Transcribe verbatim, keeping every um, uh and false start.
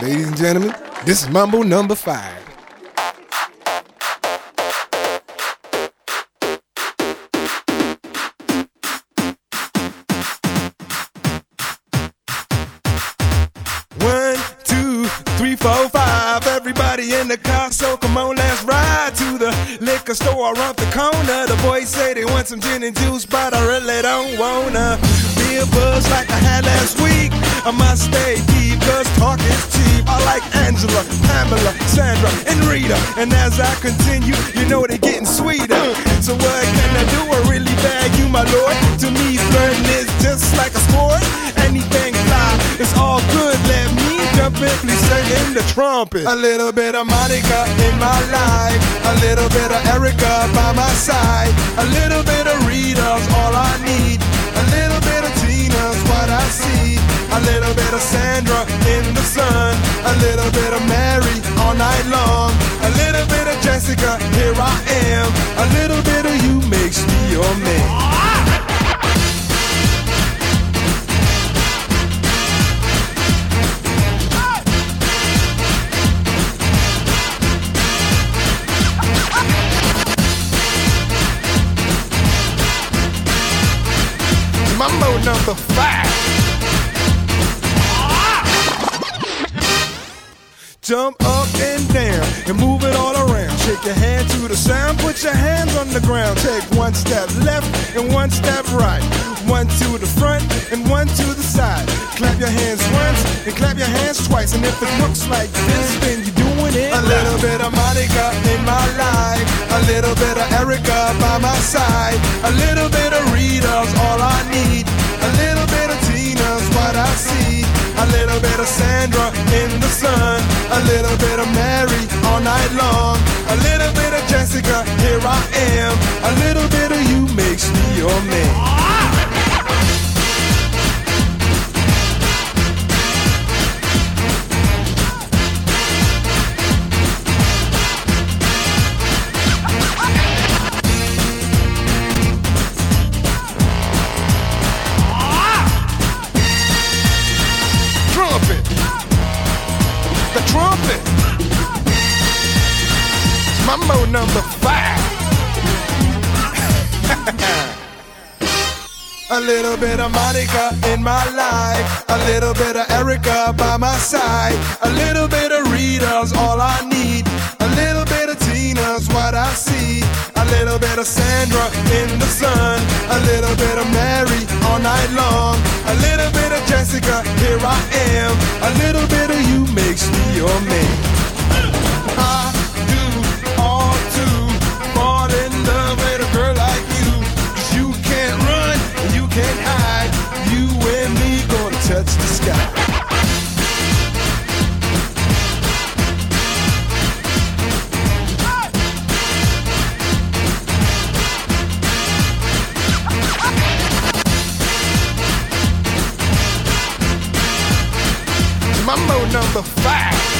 Ladies and gentlemen, this is Mambo number five. One, two, three, four, five. Everybody in the car, so come on, let's ride to the liquor store around the corner. The boys say they want some gin and juice, but I really don't wanna be a buzz like I had last week. I must stay deep, cause talk is cheap. I like Angela, Pamela, Sandra, and Rita. And as I continue, you know they're getting sweeter. So what can I do? I really bag you, my lord. To me, flirting is just like a sport. Anything fly, it's all good. Let me jump in, please sing in the trumpet. A little bit of Monica in my life, a little bit of Erica by my side, a little bit of Rita's all I need, a little bit of Tina's what I see, a little bit of Sandra in the sun, a little bit of Mary all night long, a little bit of Jessica, here I am, a little bit of you makes me your man. Mambo number five. Jump up and down and move it all around. Shake your hand to the sound, put your hands on the ground. Take one step left and one step right. One to the front and one to the side. Clap your hands once and clap your hands twice. And if it looks like this, then you're doing it. A little bit of Monica in my life, a little bit of Erica by my side, a little bit of Rita's all I need, a little bit of Tina's what I see, a little bit of Sandra in the sun, a little bit of Mary all night long, a little bit of Jessica, here I am, a little bit of you makes me your man. The trumpet. Mambo number five. A little bit of Monica in my life, a little bit of Erica by my side, a little bit of Rita's all I need, a little bit of Tina's what I see, a little bit of Sandra in the sun, a little bit of Mary all night long, a little bit of Jessica, here I am, a little bit of you makes me your man. I do all to fall in love with a girl like you, 'cause you can't run and you can't hide, you and me gonna touch the sky. Mambo number five.